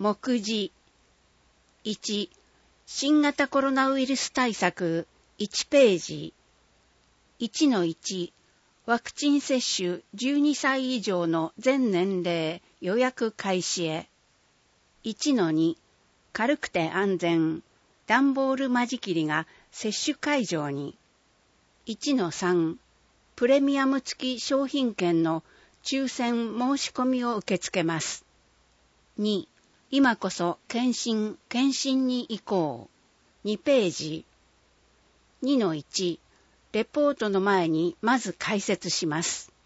目次1、新型コロナウイルス対策1ページ。1-1、ワクチン接種12歳以上の全年齢予約開始へ。1-2、軽くて安全、段ボール間仕切りが接種会場に。1-3、プレミアム付き商品券の抽選申し込みを受け付けます。2、今こそ検診に行こう。2ページ。2-1、レポートの前にまず解説します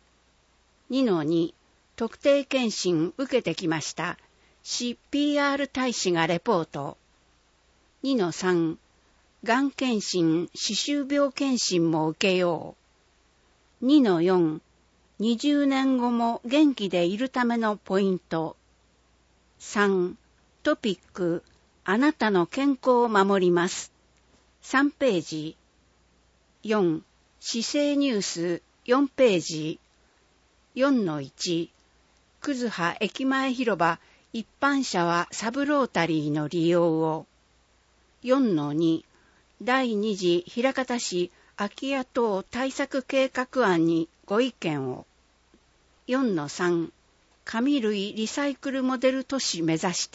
。2-2、特定検診受けてきました。市 PR 大使がレポート。2-3、がん検診、歯周病検診も受けよう。2-4、20年後も元気でいるためのポイント。3、トピック、あなたの健康を守ります。3ページ。4、市政ニュース4ページ。4-1、葛葉駅前広場一般車はサブロータリーの利用を。4-2、第2次枚方市空き家等対策計画案にご意見を。4-3、紙類リサイクルモデル都市目指して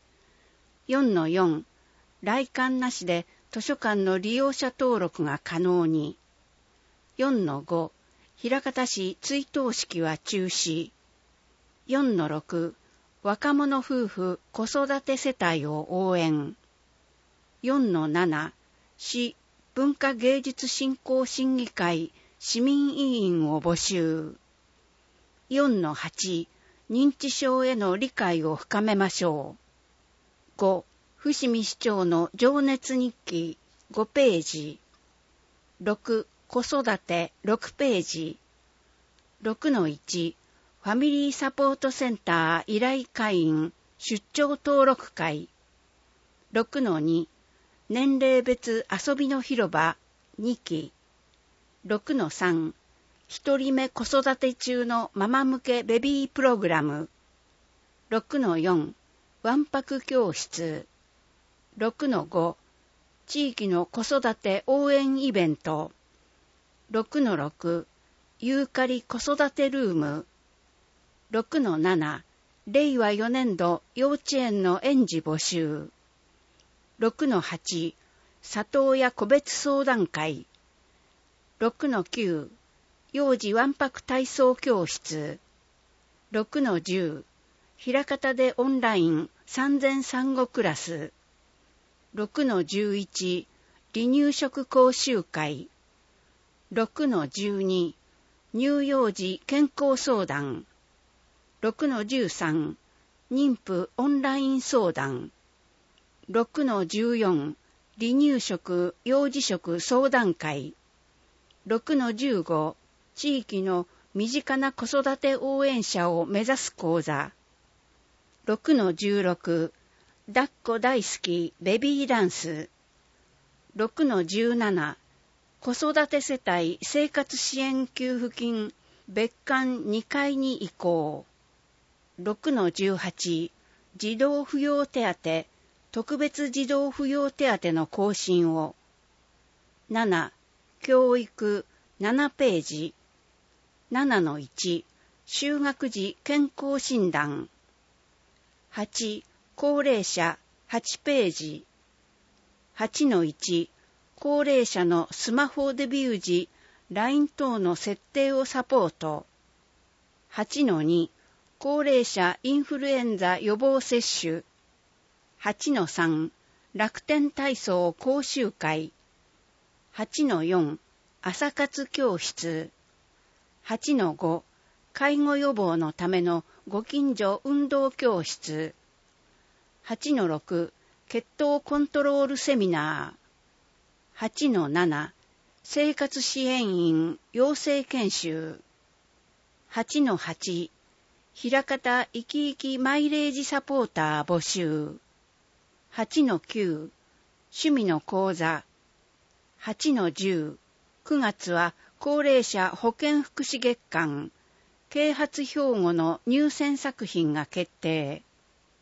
。4-4、来館なしで図書館の利用者登録が可能に。4-5、枚方市追悼式は中止。4-6、若者夫婦子育て世帯を応援。4-7、市文化芸術振興審議会市民委員を募集。4-8、認知症への理解を深めましょう。5、伏見市長の情熱日記5ページ。6、子育て6ページ。6-1、ファミリーサポートセンター依頼会員出張登録会。6-2、年齢別遊びの広場2期。6-3、一人目子育て中のママ向けベビープログラム。6-4、わんぱく教室。6-5、地域の子育て応援イベント。6-6、ユーカリ子育てルーム。6-7、令和4年度幼稚園の園児募集。6-8、里親個別相談会。6-9、幼児わんぱく体操教室。6-10、枚方でオンライン3000産後クラス。6-11、離乳食講習会。6-12、乳幼児健康相談。6-13、妊婦オンライン相談。6-14、離乳食幼児食相談会。6-15、地域の身近な子育て応援者を目指す講座。6-16、抱っこ大好きベビーダンス。6-17、子育て世帯生活支援給付金別館2階に移行。6-18、児童扶養手当特別児童扶養手当の更新を。7、教育7ページ。7-1、就学時健康診断。8、高齢者8ページ。8-1、高齢者のスマホデビュー時 LINE 等の設定をサポート。8-2、高齢者インフルエンザ予防接種。8-3、楽天体操講習会。8-4、朝活教室。8-5、介護予防のためのご近所運動教室。8-6、血糖コントロールセミナー。8-7、生活支援員養成研修。8-8、枚方生き生きマイレージサポーター募集。8-9、趣味の講座。8-10、9月は高齢者保健福祉月間、啓発標語の入選作品が決定。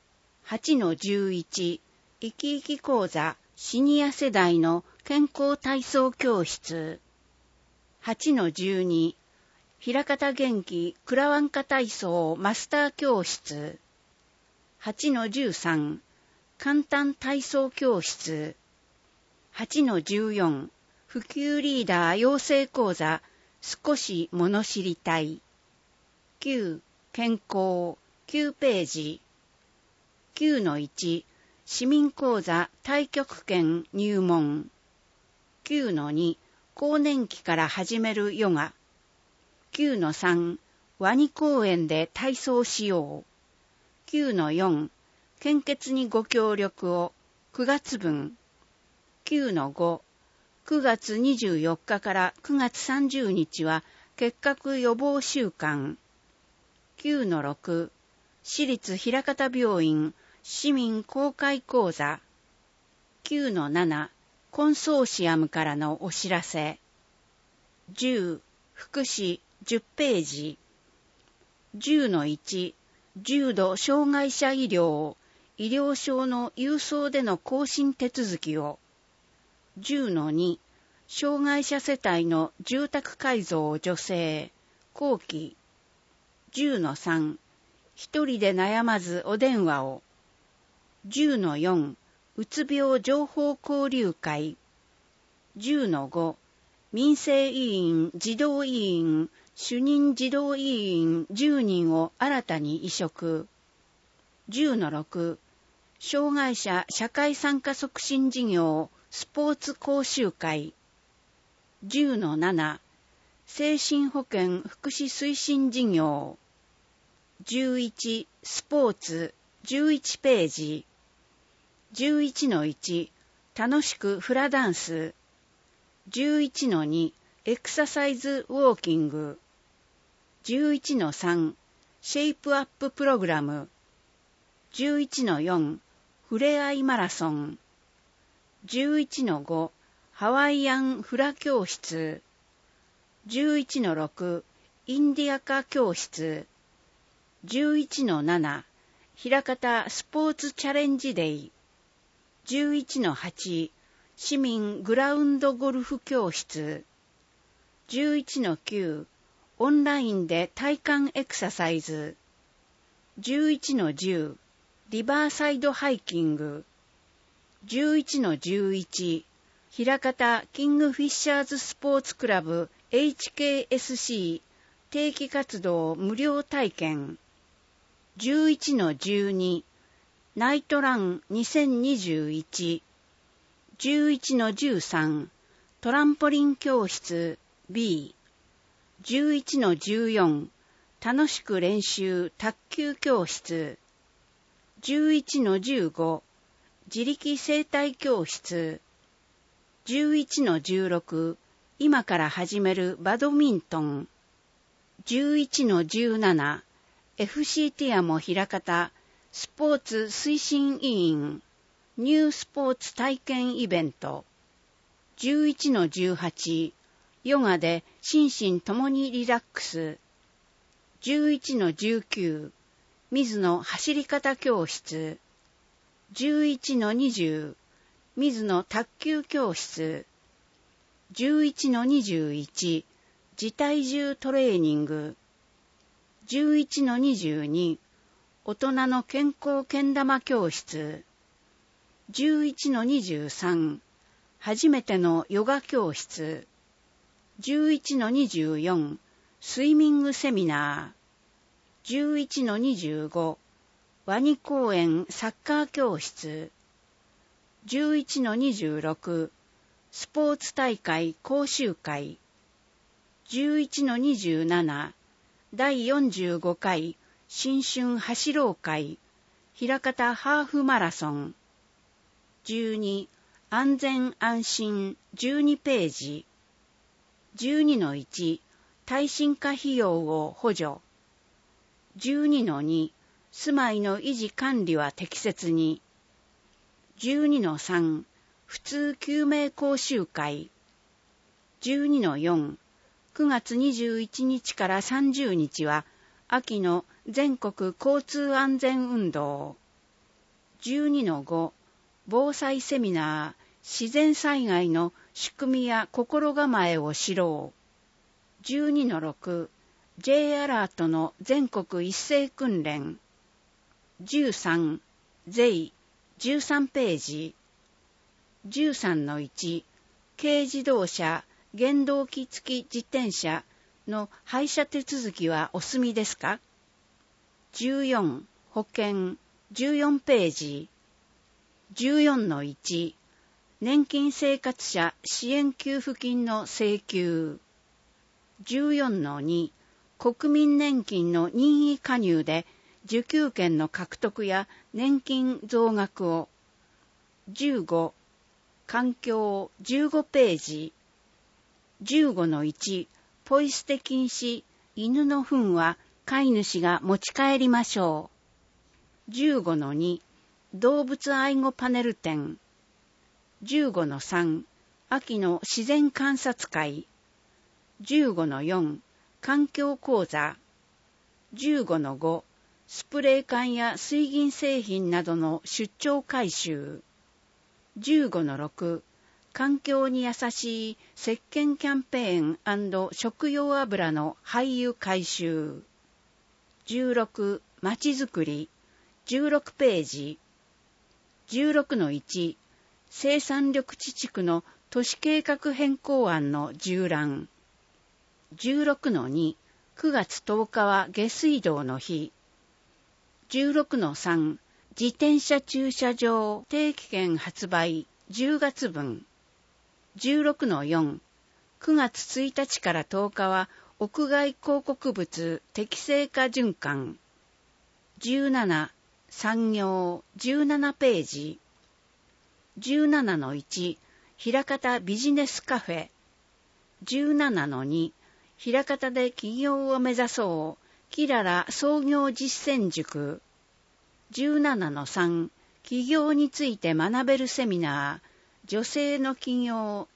8-11 生き生き講座シニア世代の健康体操教室。8-12平方元気クラワンカ体操マスター教室。8-13簡単体操教室。8-14普及リーダー養成講座少し物知りたい。9健康9ページ。9-1市民講座太極拳入門。9-2更年期から始めるヨガ。9-3ワニ公園で体操しよう。9-4献血にご協力を9月分。9-5 9月24日から9月30日は結核予防週間。9-6私立枚方病院市民公開講座。9-7コンソーシアムからのお知らせ。10福祉10ページ。10-1重度障害者医療医療証の郵送での更新手続きを。10-2障害者世帯の住宅改造助成後期。10-3一人で悩まずお電話を。10-4うつ病情報交流会。10-5民生委員児童委員主任児童委員10人を新たに委嘱。10-6障害者社会参加促進事業スポーツ講習会。10-7精神保健福祉推進事業。11スポーツ11ページ。11-1楽しくフラダンス。11-2エクササイズウォーキング。11-3シェイプアッププログラム。11-4ふれあいマラソン。11-5ハワイアンフラ教室。11-6インディアカ教室。11-7枚方スポーツチャレンジデイ。11-8市民グラウンドゴルフ教室。11-9オンラインで体幹エクササイズ。11-10リバーサイドハイキング。11-11枚方キングフィッシャーズスポーツクラブ HKSC 定期活動無料体験。11-12ナイトラン2021。11-13トランポリン教室 B。11-14楽しく練習卓球教室。11-15自力生態教室。11-16今から始めるバドミントン。11-17 FC ティアモ枚方スポーツ推進委員ニュースポーツ体験イベント。11-18ヨガで心身ともにリラックス。11-19水野走り方教室。11-20水野卓球教室。11-21自体重トレーニング。11-22大人の健康けん玉教室。11-23初めてのヨガ教室。11-24スイミングセミナー。11-25ワニ公園サッカー教室。11-26スポーツ大会講習会。11-27第45回新春走ろう会枚方ハーフマラソン。12安全安心12ページ。12-1耐震化費用を補助。12-2住まいの維持管理は適切に。12-3普通救命講習会。12-4 9月21日から30日は秋の全国交通安全運動。 12-5 防災セミナー自然災害の仕組みや心構えを知ろう。12-6 J アラートの全国一斉訓練。13税13ページ。13-1 軽自動車原動機付き自転車の廃車手続きはお済みですか？ 14 保険14ページ。14-1 年金生活者支援給付金の請求。14-2 国民年金の任意加入で受給権の獲得や年金増額を。15環境15ページ。15-1 ポイ捨て禁止犬の糞は飼い主が持ち帰りましょう。15-2 動物愛護パネル展。15-3 秋の自然観察会。15-4 環境講座。15-5 スプレー缶や水銀製品などの出張回収。15-6 環境に優しい石鹸キャンペーン&食用油の廃油回収。16まちづくり16ページ。16-1 生産緑地地区の都市計画変更案の縦覧。16-2 9月10日は下水道の日。16-3 自転車駐車場定期券発売10月分。16-4 9月1日から10日は屋外広告物適正化循環。17産業17ページ。17-1 枚方ビジネスカフェ。17-2 枚方で起業を目指そうキララ創業実践塾。17-3 起業について学べるセミナー女性の起業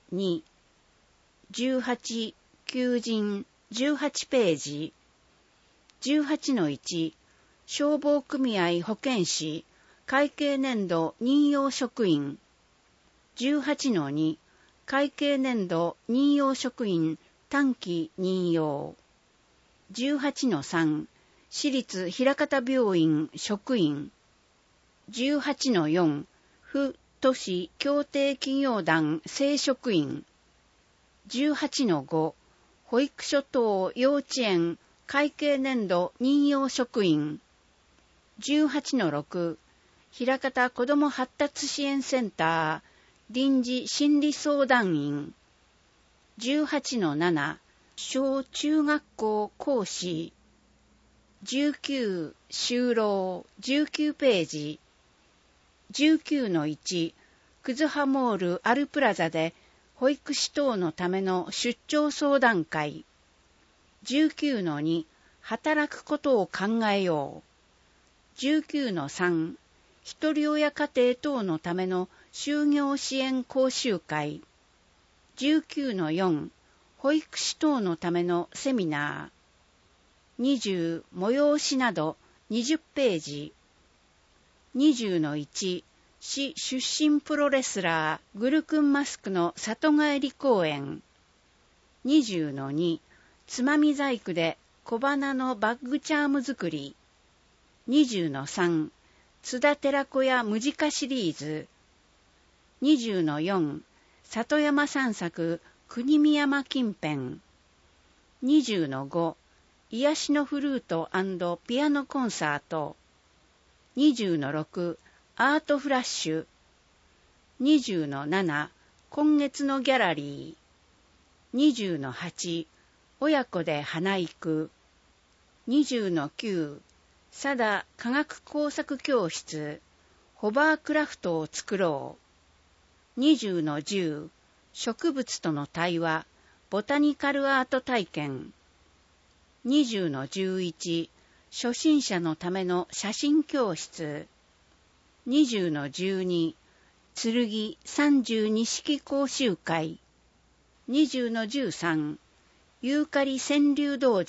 2。18求人18ページ。18-1 消防組合保健師会計年度任用職員。18-2 会計年度任用職員短期任用。18-3 私立枚方病院職員。18-4 府都市協定企業団正職員。18-5 保育所等幼稚園会計年度任用職員。18-6 枚方子ども発達支援センター臨時心理相談員。18-7 小中学校講師。19就労19ページ。19-1 クズハモールアルプラザで保育士等のための出張相談会。19-2 働くことを考えよう。19-3 一人親家庭等のための就業支援講習会。19-4 保育士等のためのセミナー。20催しなど20ページ。20-1 市出身プロレスラーグルクンマスクの里帰り公演。20-2 つまみ細工で小花のバッグチャーム作り。20-3 津田寺子屋ムジカシリーズ。20-4 里山散策国見山近辺。20-5 癒しのフルート&ピアノコンサート。20-6 アートフラッシュ。20-7 今月のギャラリー。20-8 親子で花行く。20-9 佐田科学工作教室ホバークラフトを作ろう。20-10 植物との対話ボタニカルアート体験。20-11 初心者のための写真教室。20-12 剣32式講習会。20-13 ユーカリ川柳道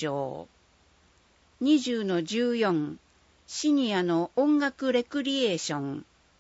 場。20-14 シニアの音楽レクリエーション。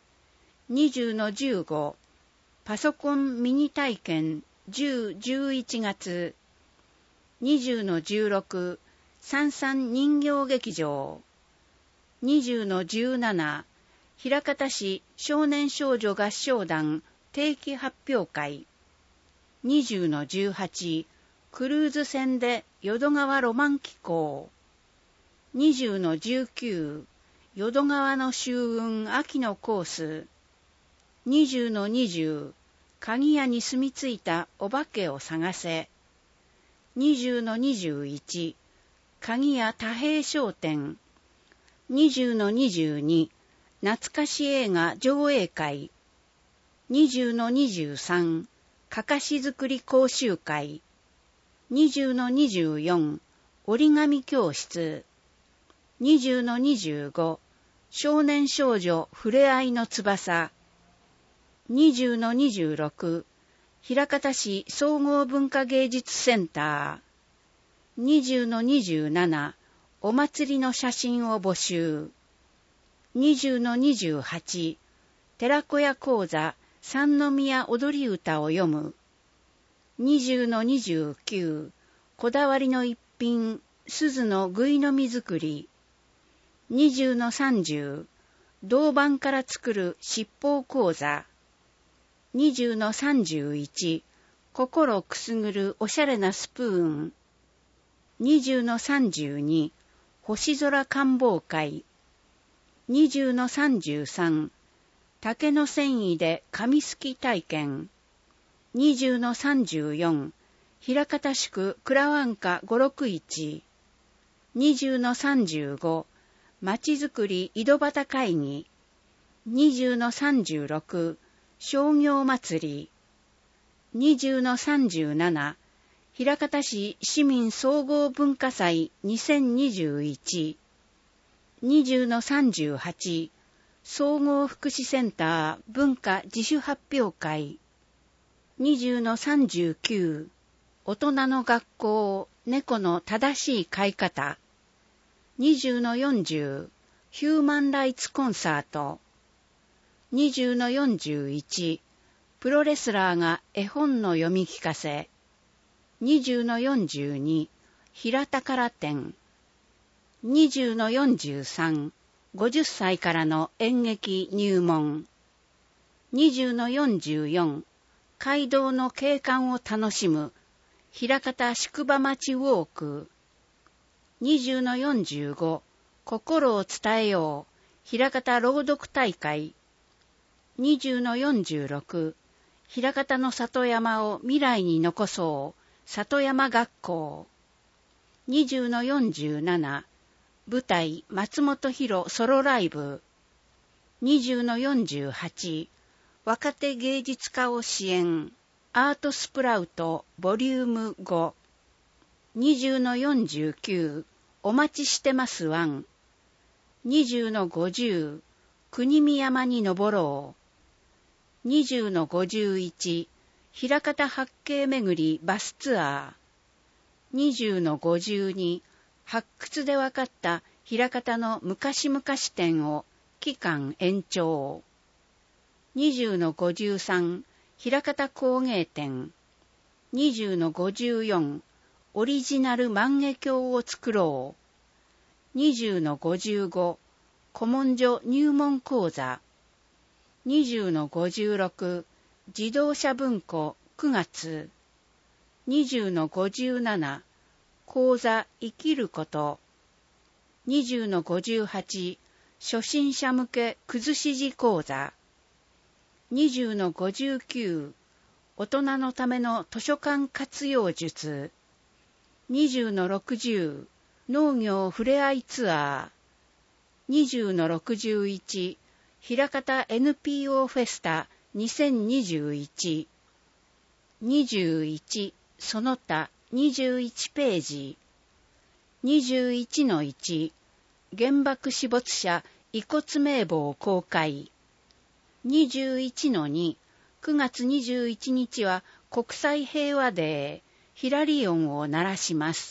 20-15パソコンミニ体験10-11月。20-16三々人形劇場。20-17枚方市少年少女合唱団定期発表会。20-18クルーズ船で淀川ロマン機構。20-19淀川の秋雲秋のコース。20-20鍵屋に住み着いたお化けを探せ。20-21鍵屋太平商店。20-22懐かし映画上映会。20-23かかし作り講習会。20-24折り紙教室。20-25少年少女ふれあいの翼。20-26枚方市総合文化芸術センター。20-27お祭りの写真を募集。20-28寺子屋講座三宮踊り歌を読む。20-29こだわりの一品鈴のぐいのみ作り。20-30銅板から作る七宝講座。20-31心くすぐるおしゃれなスプーン。20-32星空観望会。20-33竹の繊維で紙すき体験。20-34枚方宿倉湾家561。20-35まちづくり井戸端会議。20-36商業祭り。20-37枚方市市民総合文化祭2021。20-38総合福祉センター文化自主発表会。20-39大人の学校猫の正しい飼い方。20-40ヒューマンライツコンサート。20-41プロレスラーが絵本の読み聞かせ。20-42平宝展。20-43 50歳からの演劇入門。20-44街道の景観を楽しむ枚方宿場町ウォーク。20-45心を伝えよう枚方朗読大会。20-46枚方の里山を未来に残そう里山学校。20-47舞台松本博ソロライブ。20-48若手芸術家を支援アートスプラウトボリューム5。20-49お待ちしてます1。20-50国見山に登ろう。20-51枚方八景巡りバスツアー。20-52発掘でわかった枚方の昔々展を期間延長。20-53枚方工芸展。20-54オリジナル万華鏡を作ろう。20-55古文書入門講座。20-56自動車文庫9月。20-57講座生きること。20-58初心者向けくずし字講座。20-59大人のための図書館活用術。20-60農業ふれあいツアー。20-61枚方 NPO フェスタ2021。21その他21ページ。21-1原爆死没者遺骨名簿公開。21-2 9月21日は国際平和デーヒラリオンを鳴らします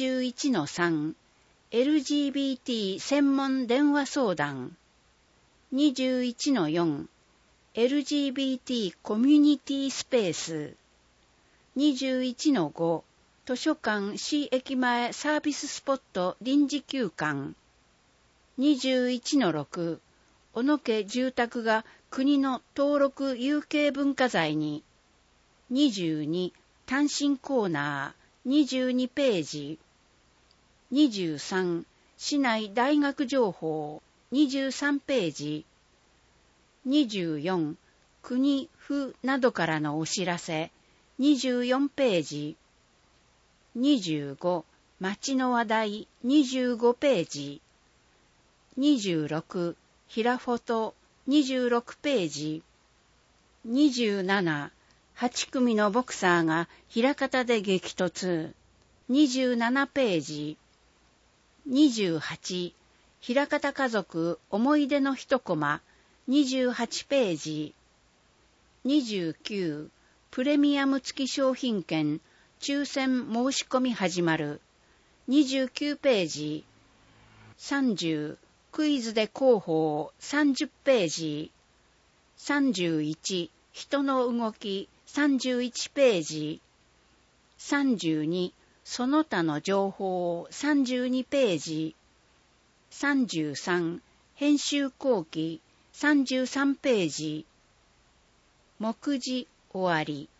。21-3 LGBT 専門電話相談。 21-4 LGBT コミュニティスペース。21-5図書館市駅前サービススポット臨時休館。21-6小野家住宅が国の登録有形文化財に。22単身コーナー22ページ。23市内大学情報23ページ。24国府などからのお知らせ24ページ。25町の話題25ページ。26平フォト26ページ。27 8組のボクサーが枚方で激突27ページ。28枚方家族思い出の一コマ28ページ。29プレミアム付き商品券抽選申し込み始まる29ページ。30クイズで広報30ページ。31人の動き31ページ。32その他の情報32ページ。33編集後期33ページ。目次終わり。